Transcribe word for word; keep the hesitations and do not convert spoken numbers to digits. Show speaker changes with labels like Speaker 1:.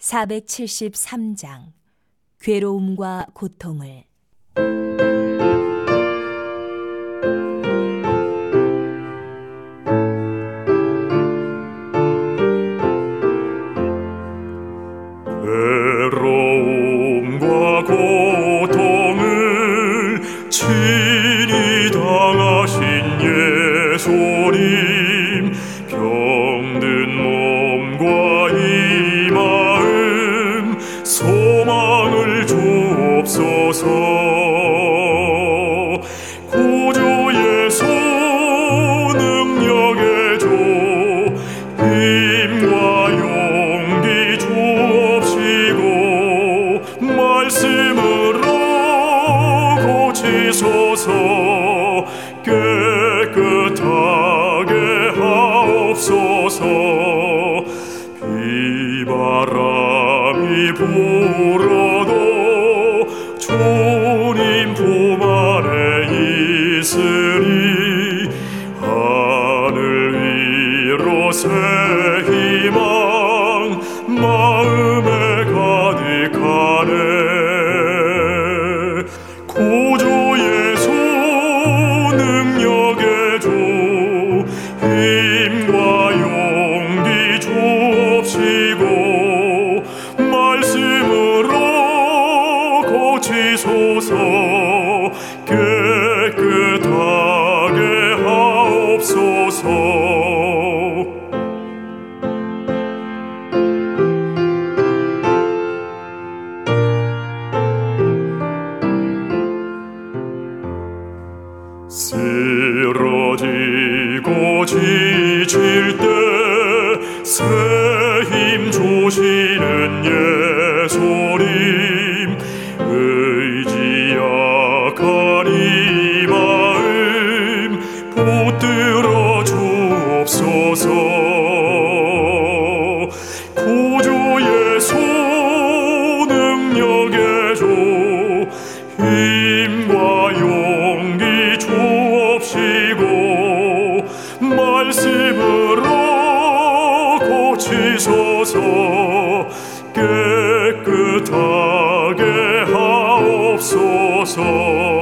Speaker 1: 사백칠십삼 장 괴로움과 고통을.
Speaker 2: 괴로움과 고통을 친히 당하신 예수님, 병든 몸과 이 마음 소망을 주옵소서. 구주 예수 능력의 주, 힘과 용기 주옵시고 말씀으로 고치소서. 깨끗하게 하옵소서. 비바람이 불어도 주님 품 안에 있으니 하늘 위로 새 희망 마음에 가득하네. 구주 예수 능력의 주, 힘과 용기 주옵시고 말씀으로 고치소서. 깨끗하게 하옵소서. 쓰러지고 지칠 때 새 힘 주시는 예수님, 의지 약한 이 마음 붙들어 주옵소서. 구주 예수 능력의 주, 힘과 용기 주옵시고 말씀으로 고치소서. 깨끗하게 하옵소서.